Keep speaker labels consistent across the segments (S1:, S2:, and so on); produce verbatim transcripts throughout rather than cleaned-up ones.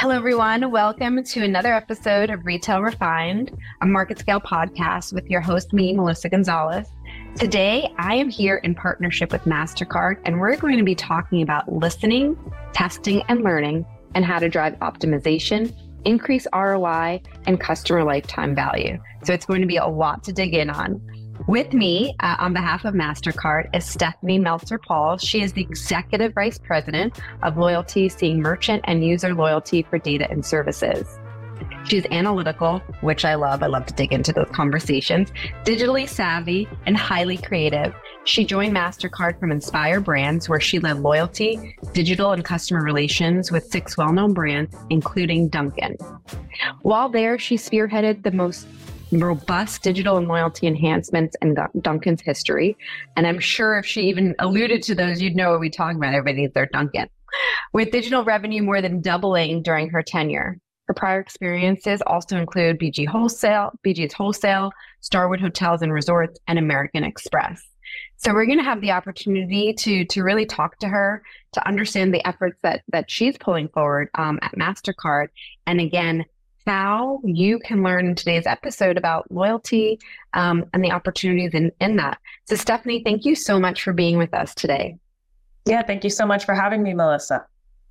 S1: Hello, everyone. Welcome to another episode of Retail Refined, a market scale podcast with your host, me, Melissa Gonzalez. Today, I am here in partnership with MasterCard, and we're going to be talking about listening, testing, and learning, and how to drive optimization, increase R O I, and customer lifetime value. So it's going to be a lot to dig in on. With me, uh, on behalf of MasterCard, is Stephanie Meltzer-Paul. She is the Executive Vice President of Loyalty, seeing merchant and user loyalty for data and services. She's analytical, which I love. I love to dig into those conversations, digitally savvy, and highly creative. She joined MasterCard from Inspire Brands, where she led loyalty, digital, and customer relations with six well-known brands, including Dunkin'. While there, she spearheaded the most robust digital and loyalty enhancements in Dunkin's history. And I'm sure if she even alluded to those, you'd know what we talk about. Everybody needs their Dunkin'. With digital revenue more than doubling during her tenure. Her prior experiences also include B G Wholesale, B G's Wholesale, Starwood Hotels and Resorts, and American Express. So we're going to have the opportunity to to really talk to her, to understand the efforts that that she's pulling forward um, at MasterCard. And again, how you can learn in today's episode about loyalty um, and the opportunities in, in that. So Stephanie, thank you so much for being with us today.
S2: Yeah, thank you so much for having me, Melissa.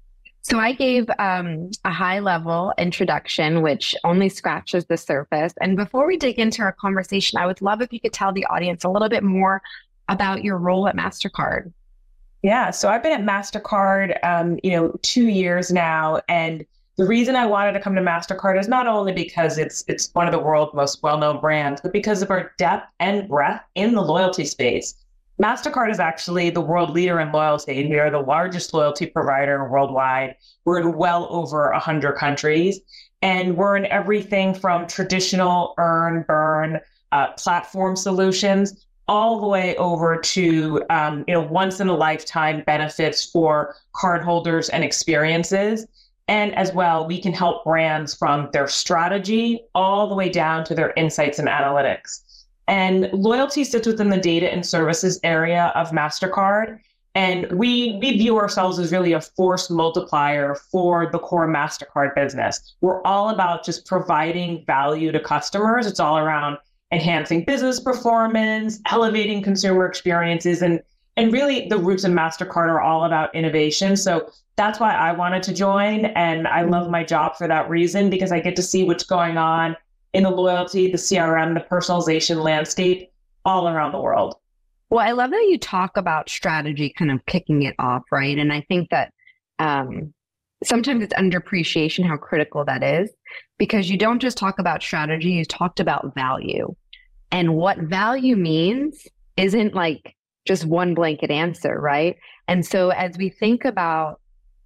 S1: So I gave um, a high level introduction, which only scratches the surface. And before we dig into our conversation, I would love if you could tell the audience a little bit more about your role at MasterCard.
S2: Yeah, so I've been at MasterCard, um, you know, two years now, and the reason I wanted to come to MasterCard is not only because it's it's one of the world's most well-known brands, but because of our depth and breadth in the loyalty space. MasterCard is actually the world leader in loyalty. We are the largest loyalty provider worldwide. We're in well over one hundred countries, and we're in everything from traditional earn, burn, uh, platform solutions, all the way over to um, you know once-in-a-lifetime benefits for cardholders and experiences. And as well, we can help brands from their strategy all the way down to their insights and analytics. And loyalty sits within the data and services area of MasterCard. And we, we view ourselves as really a force multiplier for the core MasterCard business. We're all about just providing value to customers. It's all around enhancing business performance, elevating consumer experiences, and And really, the roots of MasterCard are all about innovation. So that's why I wanted to join. And I love my job for that reason, because I get to see what's going on in the loyalty, the C R M, the personalization landscape all around the world.
S1: Well, I love that you talk about strategy kind of kicking it off, right? And I think that um, sometimes it's underappreciation how critical that is, because you don't just talk about strategy, you talked about value. And what value means isn't like just one blanket answer, right? And so as we think about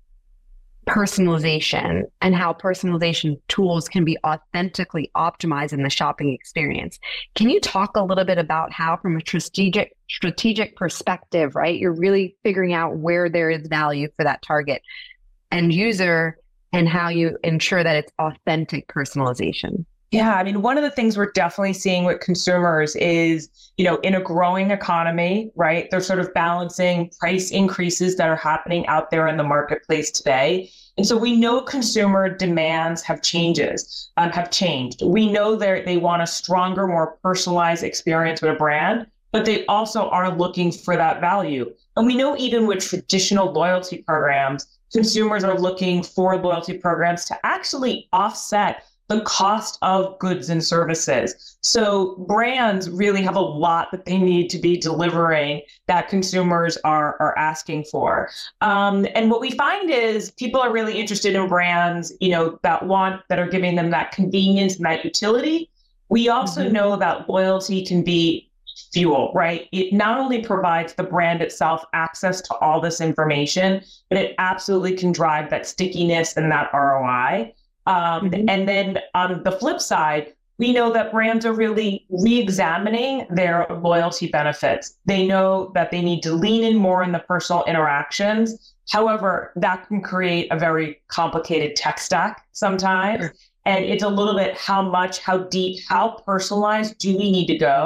S1: personalization and how personalization tools can be authentically optimized in the shopping experience, can you talk a little bit about how, from a strategic strategic perspective, right, you're really figuring out where there is value for that target end user and how you ensure that it's authentic personalization?
S2: Yeah, I mean, one of the things we're definitely seeing with consumers is, you know, in a growing economy, right? They're sort of balancing price increases that are happening out there in the marketplace today. And so we know consumer demands have changes, um, have changed. We know that they want a stronger, more personalized experience with a brand, but they also are looking for that value. And we know even with traditional loyalty programs, consumers are looking for loyalty programs to actually offset the cost of goods and services. So brands really have a lot that they need to be delivering that consumers are, are asking for. Um, and what we find is people are really interested in brands, you know, that want, that are giving them that convenience and that utility. We also mm-hmm. know that loyalty can be fuel, right? It not only provides the brand itself access to all this information, but it absolutely can drive that stickiness and that R O I. Um, mm-hmm. And then on the flip side, we know that brands are really re-examining their loyalty benefits. They know that they need to lean in more in the personal interactions. However, that can create a very complicated tech stack sometimes. Sure. And it's a little bit how much, how deep, how personalized do we need to go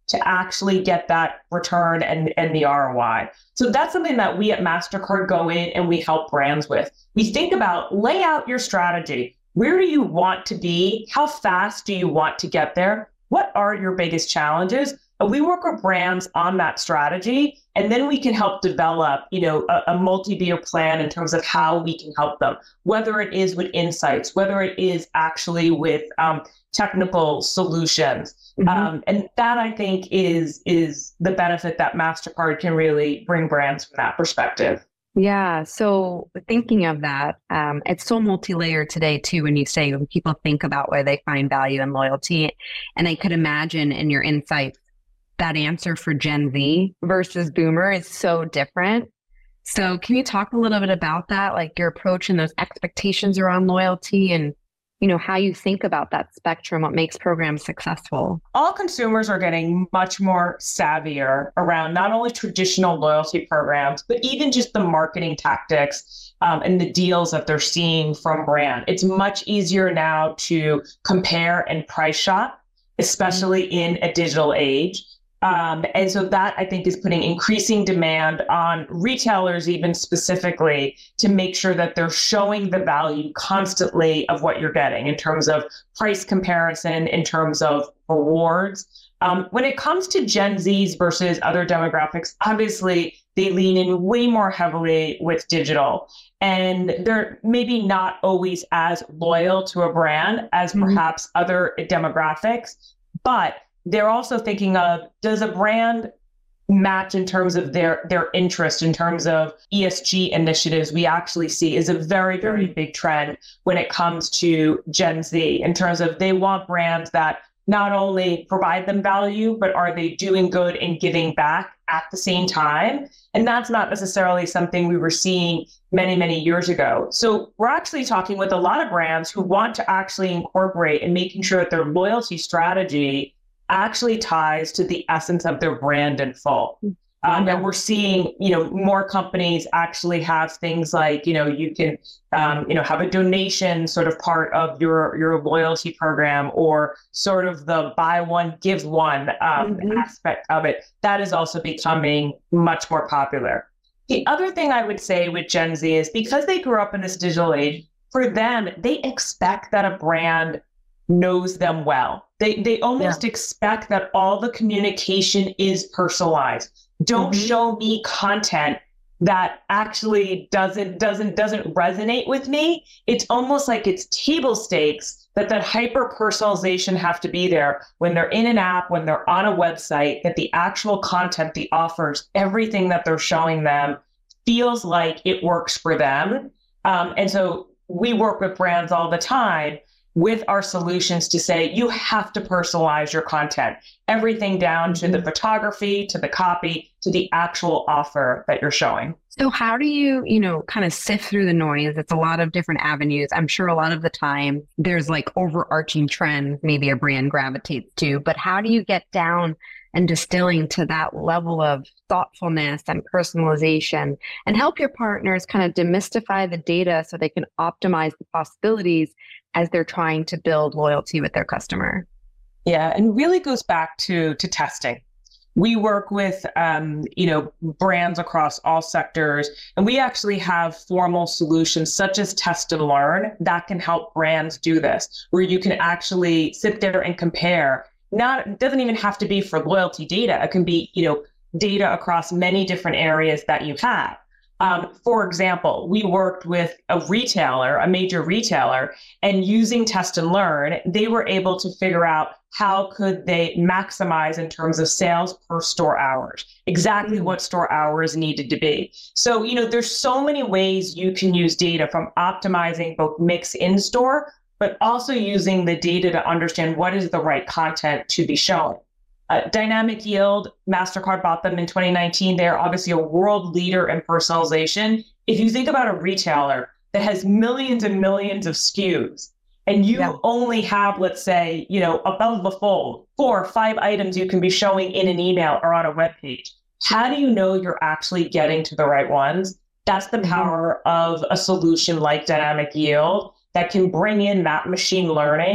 S2: to actually get that return and, and the R O I. So that's something that we at MasterCard go in and we help brands with. We think about, lay out your strategy. Where do you want to be? How fast do you want to get there? What are your biggest challenges? And we work with brands on that strategy, and then we can help develop, you know, a, a multi-year plan in terms of how we can help them, whether it is with insights, whether it is actually with um, technical solutions. Mm-hmm. Um, and that, I think, is is the benefit that MasterCard can really bring brands from that perspective.
S1: Yeah. So thinking of that, um, it's so multi-layered today too, when you say, when people think about where they find value and loyalty. And I could imagine in your insights, that answer for Gen Z versus Boomer is so different. So can you talk a little bit about that, like your approach and those expectations around loyalty, and, you know, how you think about that spectrum, what makes programs successful?
S2: All consumers are getting much more savvier around not only traditional loyalty programs, but even just the marketing tactics um, and the deals that they're seeing from brand. It's much easier now to compare and price shop, especially in a digital age. Um, and so that, I think, is putting increasing demand on retailers, even specifically, to make sure that they're showing the value constantly of what you're getting in terms of price comparison, in terms of rewards. Um, when it comes to Gen Zs versus other demographics, obviously, they lean in way more heavily with digital. And they're maybe not always as loyal to a brand as mm-hmm. perhaps other demographics, but they're also thinking of, does a brand match in terms of their their interest, in terms of E S G initiatives? We actually see is a very, very big trend when it comes to Gen Z, in terms of they want brands that not only provide them value, but are they doing good and giving back at the same time? And that's not necessarily something we were seeing many, many years ago. So we're actually talking with a lot of brands who want to actually incorporate and making sure that their loyalty strategy actually ties to the essence of their brand in full. Um, and we're seeing, you know, more companies actually have things like, you know, you can, um, you know, have a donation sort of part of your, your loyalty program, or sort of the buy one, give one um, mm-hmm. aspect of it. That is also becoming much more popular. The other thing I would say with Gen Z is, because they grew up in this digital age, for them, they expect that a brand knows them well. They they almost yeah. expect that all the communication is personalized. Don't mm-hmm. show me content that actually doesn't doesn't doesn't resonate with me. It's almost like it's table stakes that that hyper personalization have to be there when they're in an app, when they're on a website, that the actual content, the offers, everything that they're showing them feels like it works for them. Um, and so we work with brands all the time with our solutions to say, you have to personalize your content, everything down to the photography, to the copy, to the actual offer that you're showing.
S1: So how do you, you know, kind of sift through the noise? It's a lot of different avenues. I'm sure a lot of the time there's like overarching trends maybe a brand gravitates to, but how do you get down and distilling to that level of thoughtfulness and personalization, and help your partners kind of demystify the data so they can optimize the possibilities as they're trying to build loyalty with their customer?
S2: Yeah, and really goes back to to testing. We work with, um, you know, brands across all sectors, and we actually have formal solutions such as Test and Learn that can help brands do this, where you can actually sit there and compare. Not, it doesn't even have to be for loyalty data. It can be, you know, data across many different areas that you have. Um, for example, we worked with a retailer, a major retailer, and using Test and Learn, they were able to figure out how could they maximize in terms of sales per store hours, exactly what store hours needed to be. So, you know, there's so many ways you can use data, from optimizing both mix in store, but also using the data to understand what is the right content to be shown. Uh, Dynamic Yield, MasterCard bought them in twenty nineteen. They're obviously a world leader in personalization. If you think about a retailer that has millions and millions of S K Us, and you yeah. only have, let's say, you know, above the fold, four or five items you can be showing in an email or on a web page, how do you know you're actually getting to the right ones? That's the power of a solution like Dynamic Yield that can bring in that machine learning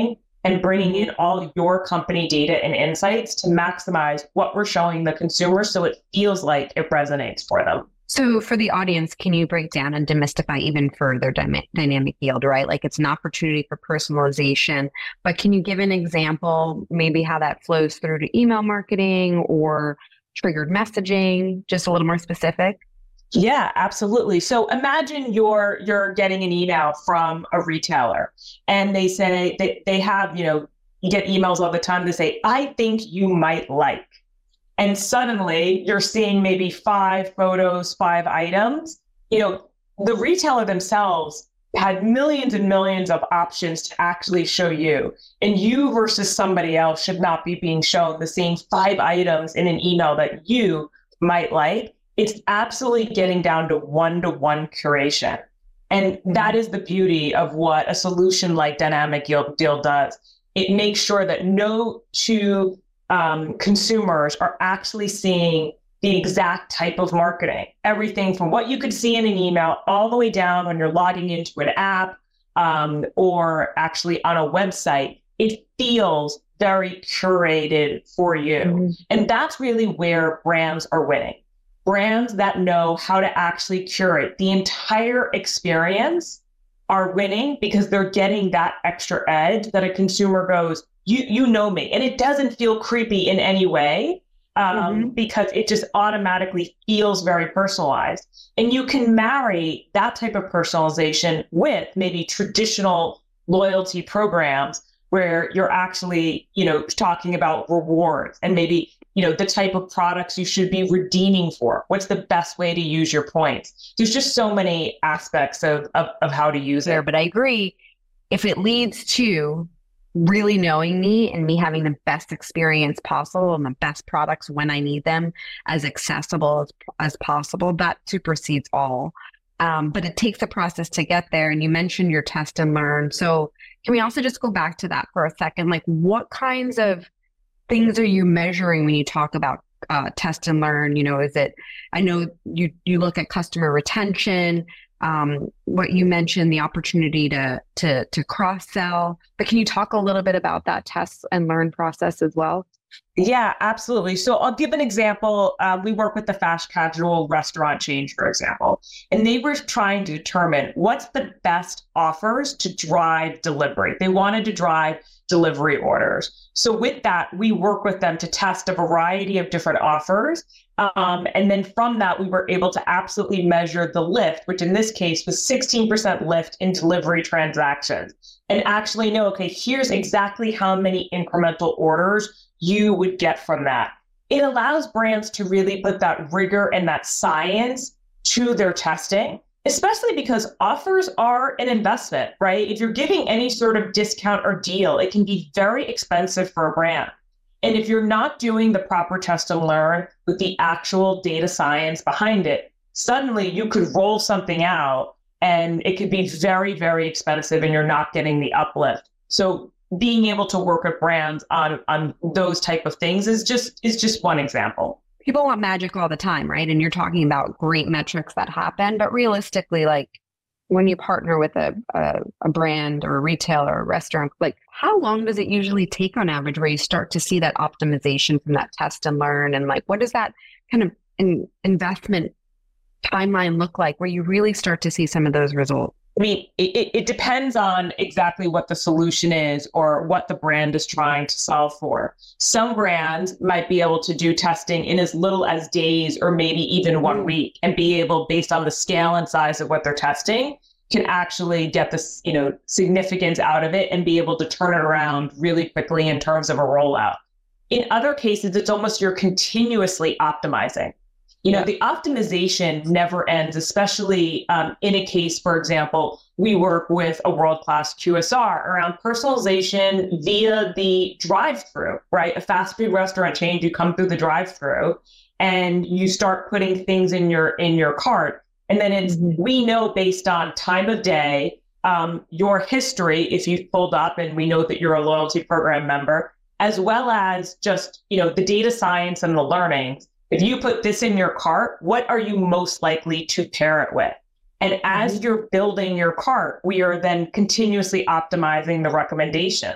S2: and bringing in all your company data and insights to maximize what we're showing the consumer so it feels like it resonates for them.
S1: So for the audience, can you break down and demystify even further dy- dynamic yield, right? Like it's an opportunity for personalization, but can you give an example, maybe how that flows through to email marketing or triggered messaging, just a little more specific?
S2: Yeah, absolutely. So imagine you're you're getting an email from a retailer and they say they, they have, you know, you get emails all the time that say, I think you might like. And suddenly you're seeing maybe five photos, five items. You know, the retailer themselves had millions and millions of options to actually show you. And you versus somebody else should not be being shown the same five items in an email that you might like. It's absolutely getting down to one-to-one curation. And that is the beauty of what a solution like Dynamic Yield Deal does. It makes sure that no two um, consumers are actually seeing the exact type of marketing. Everything from what you could see in an email all the way down when you're logging into an app um, or actually on a website. It feels very curated for you. Mm-hmm. And that's really where brands are winning. Brands that know how to actually curate the entire experience are winning because they're getting that extra edge that a consumer goes, you you know me. And it doesn't feel creepy in any way um, mm-hmm. because it just automatically feels very personalized. And you can marry that type of personalization with maybe traditional loyalty programs where you're actually, you know, talking about rewards and maybe, you know, the type of products you should be redeeming for. What's the best way to use your points? There's just so many aspects of, of, of how to use
S1: there,
S2: it.
S1: But I agree, if it leads to really knowing me and me having the best experience possible and the best products when I need them as accessible as, as possible, that supersedes all. Um, but it takes a process to get there. And you mentioned your test and learn. So can we also just go back to that for a second? Like what kinds of things are you measuring when you talk about uh, test and learn? You know, is it, I know you, you look at customer retention, um, what you mentioned, the opportunity to, to, to cross-sell, but can you talk a little bit about that test and learn process as well?
S2: Yeah, absolutely. So I'll give an example. Uh, we work with the fast casual restaurant chain, for example, and they were trying to determine what's the best offers to drive delivery. They wanted to drive delivery orders. So with that, we work with them to test a variety of different offers. Um, and then from that, we were able to absolutely measure the lift, which in this case was sixteen percent lift in delivery transactions, and actually know, okay, here's exactly how many incremental orders you would get from that. It allows brands to really put that rigor and that science to their testing, especially because offers are an investment, right? If you're giving any sort of discount or deal, it can be very expensive for a brand. And if you're not doing the proper test and learn with the actual data science behind it, suddenly you could roll something out and it could be very, very expensive and you're not getting the uplift. So being able to work with brands on, on those type of things is just is just one example.
S1: People want magic all the time, right? And you're talking about great metrics that happen, but realistically, like when you partner with a, a, a brand or a retailer or a restaurant, like how long does it usually take on average where you start to see that optimization from that test and learn? And like, what does that kind of in, investment timeline look like where you really start to see some of those results?
S2: I mean, it, it depends on exactly what the solution is or what the brand is trying to solve for. Some brands might be able to do testing in as little as days or maybe even one week and be able, based on the scale and size of what they're testing, can actually get this, you know, significance out of it and be able to turn it around really quickly in terms of a rollout. In other cases, it's almost you're continuously optimizing. You know, the optimization never ends, especially um, in a case, for example, we work with a world-class Q S R around personalization via the drive-through, right? A fast food restaurant chain, you come through the drive-through and you start putting things in your in your cart. And then it's, we know based on time of day, um, your history, if you've pulled up and we know that you're a loyalty program member, as well as just, you know, the data science and the learnings. If you put this in your cart, what are you most likely to pair it with? And as you're building your cart, we are then continuously optimizing the recommendations.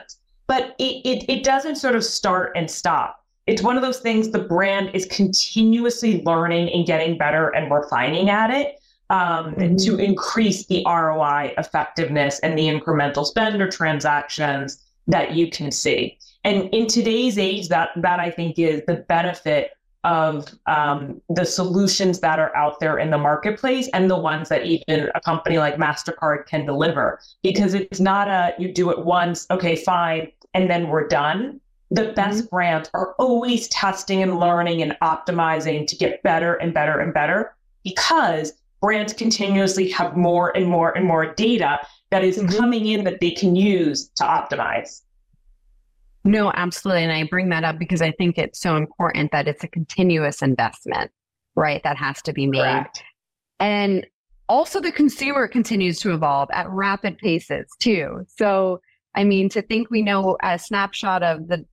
S2: but it, it, it doesn't sort of start and stop. It's one of those things the brand is continuously learning and getting better and refining at it um, mm-hmm. to increase the R O I effectiveness and the incremental spend or transactions that you can see. And in today's age, that that I think is the benefit of um, the solutions that are out there in the marketplace and the ones that even a company like MasterCard can deliver. Because it's not a, you do it once, okay, fine, and then we're done. The best mm-hmm. brands are always testing and learning and optimizing to get better and better and better, because brands continuously have more and more and more data that is mm-hmm. coming in that they can use to optimize.
S1: No, absolutely. And I bring that up because I think it's so important that it's a continuous investment, right? That has to be made.
S2: Correct.
S1: And also the consumer continues to evolve at rapid paces too. So, I mean, to think we know a snapshot of the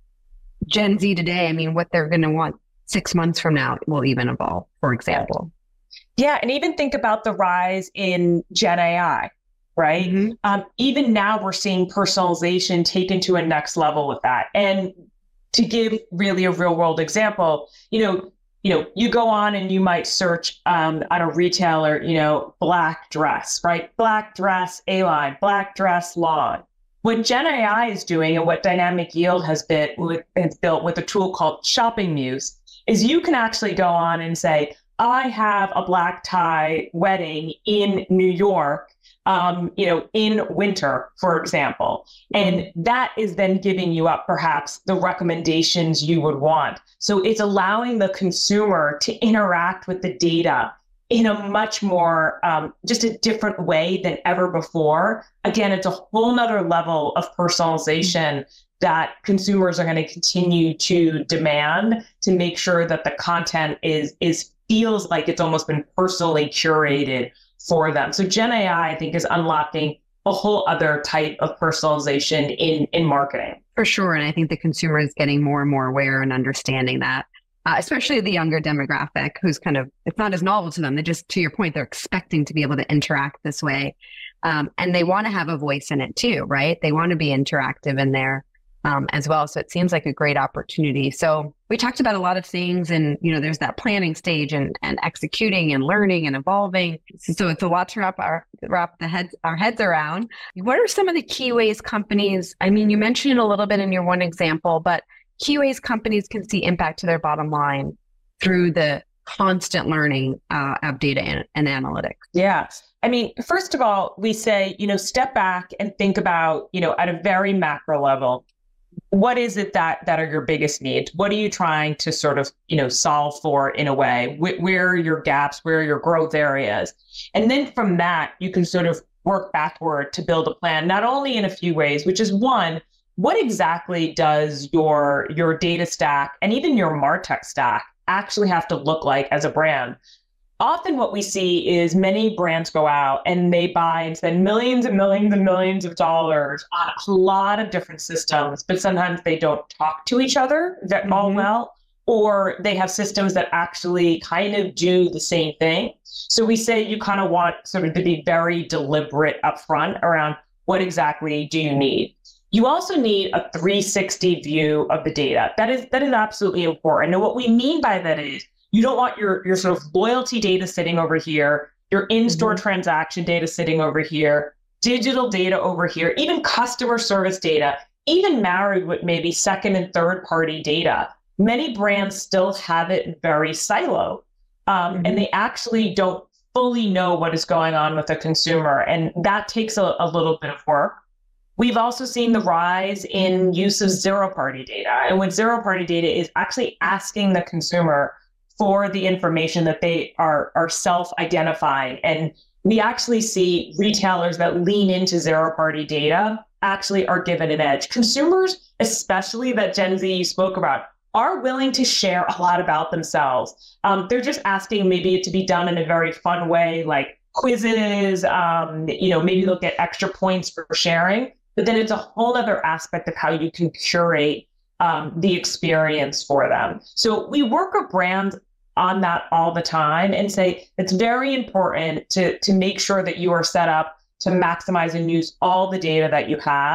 S1: Gen Z today, I mean, what they're going to want six months from now will even evolve, for example.
S2: Yeah. And even think about the rise in Gen A I. Right. Mm-hmm. Um, even now we're seeing personalization taken to a next level with that. And to give really a real world example, you know, you know, you go on and you might search um, on a retailer, you know, black dress, right? Black dress, A-line, black dress, lawn. What Gen A I is doing and what Dynamic Yield has been with, has built with a tool called Shopping Muse is you can actually go on and say, I have a black tie wedding in New York. Um, you know, in winter, for example, and that is then giving you up perhaps the recommendations you would want. So it's allowing the consumer to interact with the data in a much more, um, just a different way than ever before. Again, it's a whole nother level of personalization that consumers are going to continue to demand to make sure that the content is, is feels like it's almost been personally curated for them. So Gen A I, I think, is unlocking a whole other type of personalization in, in marketing.
S1: For sure. And I think the consumer is getting more and more aware and understanding that, uh, especially the younger demographic who's kind of, it's not as novel to them. They just, to your point, they're expecting to be able to interact this way. Um, and they want to have a voice in it too, right? They want to be interactive in there um, as well. So it seems like a great opportunity. So we talked about a lot of things, and, you know, there's that planning stage and, and executing and learning and evolving. So it's a lot to wrap our, wrap the heads, our heads around. What are some of the key ways companies, I mean, you mentioned it a little bit in your one example, but key ways companies can see impact to their bottom line through the constant learning uh, of data and, and analytics?
S2: Yeah. I mean, first of all, we say, you know, step back and think about, you know, at a very macro level, what is it that that are your biggest needs? What are you trying to sort of, you know, solve for in a way? Wh- where are your gaps? Where are your growth areas? And then from that, you can sort of work backward to build a plan, not only in a few ways, which is one, what exactly does your your data stack and even your MarTech stack actually have to look like as a brand? Often what we see is many brands go out and they buy and spend millions and millions and millions of dollars on a lot of different systems, but sometimes they don't talk to each other that all mm-hmm. well, or they have systems that actually kind of do the same thing. So we say you kind of want sort of to be very deliberate upfront around what exactly do you need. You also need a three sixty view of the data. That is that is absolutely important. And what we mean by that is you don't want your, your sort of loyalty data sitting over here, your in-store mm-hmm. transaction data sitting over here, digital data over here, even customer service data, even married with maybe second and third party data. Many brands still have it very siloed, um, mm-hmm. and they actually don't fully know what is going on with the consumer. And that takes a, a little bit of work. We've also seen the rise in use of zero-party data. And what zero-party data is actually asking the consumer for the information that they are, are self-identifying. And we actually see retailers that lean into zero-party data actually are given an edge. Consumers, especially that Gen Z you spoke about, are willing to share a lot about themselves. Um, they're just asking maybe it to be done in a very fun way, like quizzes, um, you know, maybe they'll get extra points for sharing. But then it's a whole other aspect of how you can curate um, the experience for them. So we work with brands on that all the time and say it's very important to, to make sure that you are set up to maximize and use all the data that you have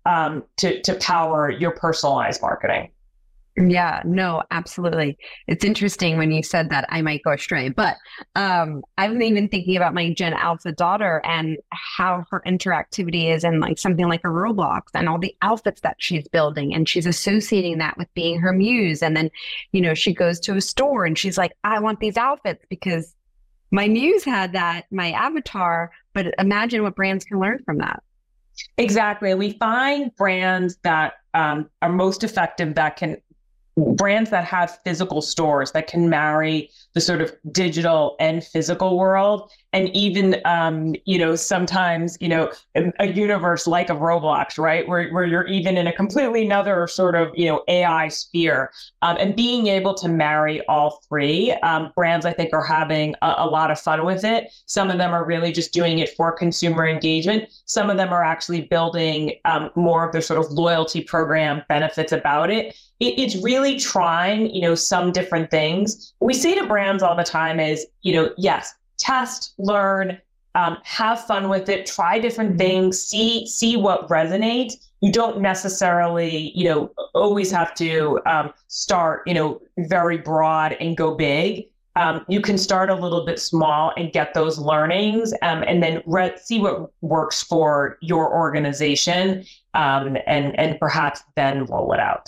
S2: um, to, to power your personalized marketing.
S1: Yeah, no, absolutely. It's interesting when you said that. I might go astray, but um, I've been even thinking about my Gen Alpha daughter and how her interactivity is in like something like a Roblox and all the outfits that she's building. And she's associating that with being her muse. And then, you know, she goes to a store and she's like, I want these outfits because my muse had that, my avatar. But imagine what brands can learn from that.
S2: Exactly. We find brands that um, are most effective that can brands that have physical stores that can marry the sort of digital and physical world. And even, um, you know, sometimes, you know, a, a universe like a Roblox, right, where, where you're even in a completely another sort of, you know, A I sphere. Um, and being able to marry all three, um, brands, I think, are having a, a lot of fun with it. Some of them are really just doing it for consumer engagement. Some of them are actually building um, more of their sort of loyalty program benefits about it. it. It's really trying, you know, some different things. What we say to brands all the time is, you know, yes, test, learn, um, have fun with it, try different things, see see what resonates. You don't necessarily, you know, always have to um, start, you know, very broad and go big. Um, you can start a little bit small and get those learnings, um, and then re- see what works for your organization, um, and and perhaps then roll it out.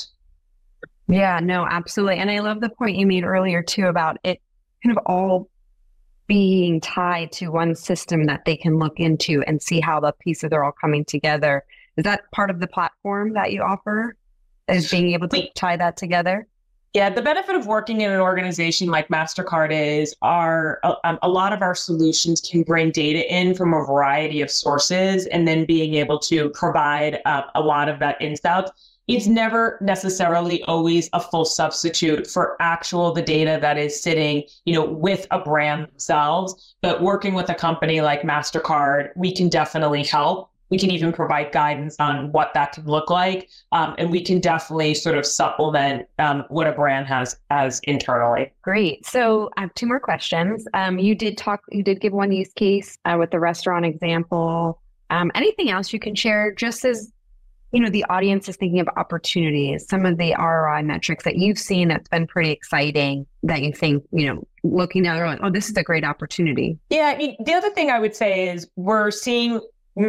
S1: Yeah, no, absolutely. And I love the point you made earlier too about it kind of all being tied to one system that they can look into and see how the pieces are all coming together. Is that part of the platform that you offer, is being able to tie that together?
S2: Yeah, the benefit of working in an organization like MasterCard is our um, a lot of our solutions can bring data in from a variety of sources, and then being able to provide uh, a lot of that insight. It's never necessarily always a full substitute for actual the data that is sitting, you know, with a brand themselves. But working with a company like MasterCard, we can definitely help. We can even provide guidance on what that can look like. Um, and we can definitely sort of supplement um, what a brand has as internally.
S1: Great. So I have two more questions. Um, you did talk, you did give one use case uh, with the restaurant example. Um, anything else you can share just as, you know, the audience is thinking of opportunities, some of the R O I metrics that you've seen that's been pretty exciting that you think, you know, looking down the road, oh, this is a great opportunity.
S2: Yeah. I mean, the other thing I would say is we're seeing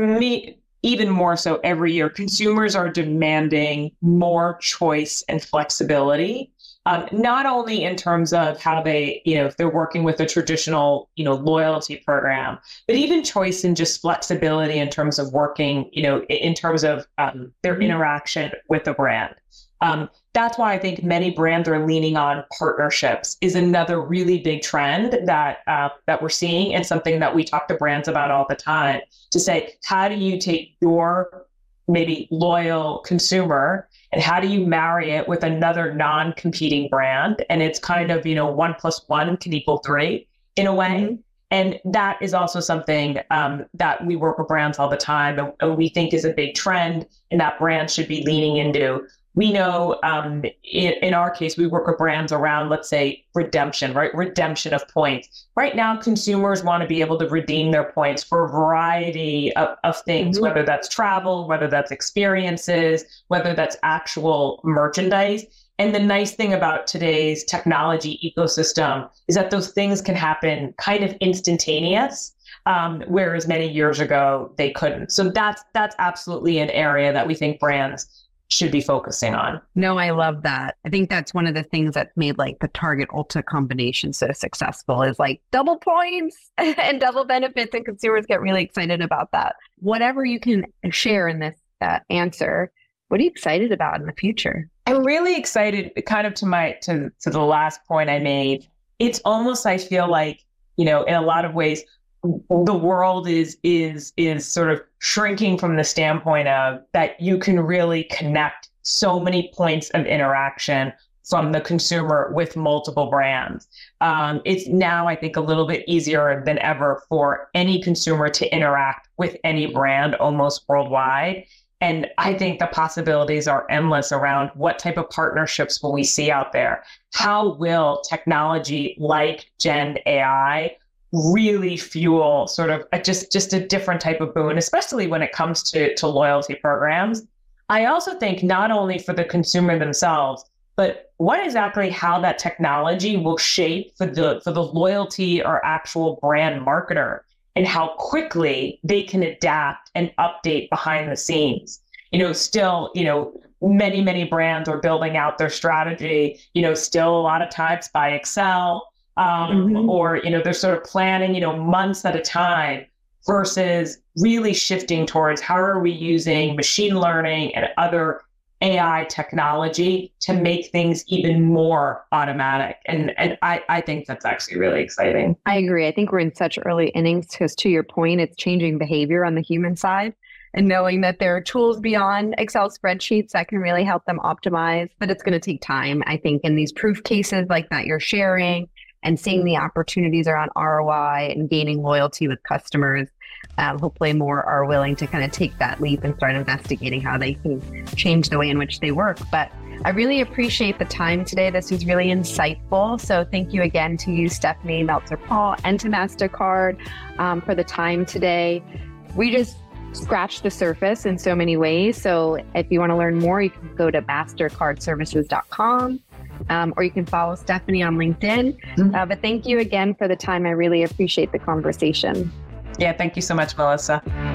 S2: me even more so every year, consumers are demanding more choice and flexibility. Um, not only in terms of how they, you know, if they're working with a traditional, you know, loyalty program, but even choice and just flexibility in terms of working, you know, in terms of um, their interaction with the brand. Um, that's why I think many brands are leaning on partnerships is another really big trend that uh, that we're seeing, and something that we talk to brands about all the time to say, how do you take your maybe loyal consumer and how do you marry it with another non-competing brand? And it's kind of, you know, one plus one can equal three in a way. Mm-hmm. And that is also something um, that we work with brands all the time, and, and we think is a big trend, and that brands should be leaning into. We know um, in, in our case, we work with brands around, let's say, redemption, right? Redemption of points. Right now, consumers want to be able to redeem their points for a variety of, of things, mm-hmm. whether that's travel, whether that's experiences, whether that's actual merchandise. And the nice thing about today's technology ecosystem is that those things can happen kind of instantaneous, um, whereas many years ago, they couldn't. So that's that's absolutely an area that we think brands should be focusing on.
S1: No, I love that. I think that's one of the things that made like the Target Ulta combination so successful is like double points and double benefits, and consumers get really excited about that. Whatever you can share in this uh, answer, what are you excited about in the future?
S2: I'm really excited, kind of to my to to the last point I made. It's almost, I feel like, you know, in a lot of ways, the world is is is sort of shrinking from the standpoint of that you can really connect so many points of interaction from the consumer with multiple brands. Um, it's now, I think, a little bit easier than ever for any consumer to interact with any brand almost worldwide. And I think the possibilities are endless around what type of partnerships will we see out there? How will technology like Gen A I really fuel sort of a, just, just a different type of boon, especially when it comes to, to loyalty programs? I also think not only for the consumer themselves, but what exactly how that technology will shape for the for the loyalty or actual brand marketer, and how quickly they can adapt and update behind the scenes. You know, still, you know, many, many brands are building out their strategy, you know, still a lot of times by Excel, um, mm-hmm. or, you know, they're sort of planning, you know, months at a time versus really shifting towards how are we using machine learning and other A I technology to make things even more automatic. And and I, I think that's actually really exciting.
S1: I agree. I think we're in such early innings because, to your point, it's changing behavior on the human side and knowing that there are tools beyond Excel spreadsheets that can really help them optimize, but it's going to take time. I think in these proof cases like that you're sharing and seeing the opportunities around R O I and gaining loyalty with customers, Um, hopefully more are willing to kind of take that leap and start investigating how they can change the way in which they work. But I really appreciate the time today. This was really insightful. So thank you again to you, Stephanie Meltzer-Paul, and to MasterCard um, for the time today. We just scratched the surface in so many ways. So if you want to learn more, you can go to mastercard services dot com. Um, or you can follow Stephanie on LinkedIn. Mm-hmm. Uh, but thank you again for the time. I really appreciate the conversation.
S2: Yeah, thank you so much, Melissa.